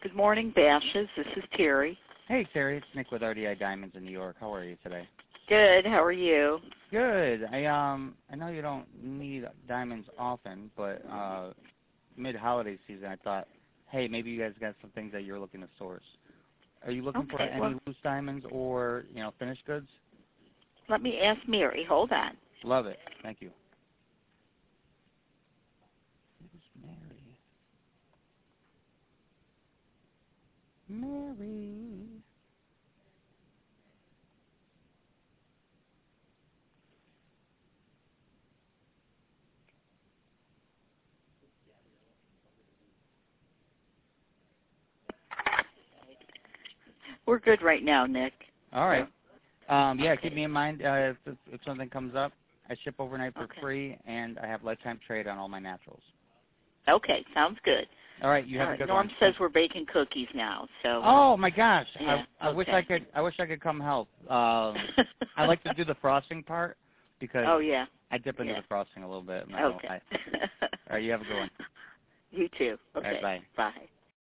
Good morning, Bashes. This is Terry. Hey, Terry. It's Nick with RDI Diamonds in New York. How are you today? Good. How are you? Good. I know you don't need diamonds often, but mid-holiday season, I thought, hey, maybe you guys got some things that you're looking to source. Are you looking for any loose diamonds or, finished goods? Let me ask Mary. Hold on. Love it. Thank you. Who's Mary? Mary. We're good right now, Nick. All right. Yeah, keep me in mind if something comes up. I ship overnight for free, and I have lifetime trade on all my naturals. Okay, sounds good. All right, you have a good Norm one. says we're baking cookies now. So. Oh my gosh! Yeah, I wish I could. I wish I could come help. I like to do the frosting part because I dip into the frosting a little bit. Okay. All right, you have a good one. You too. Okay. All right, bye. Bye.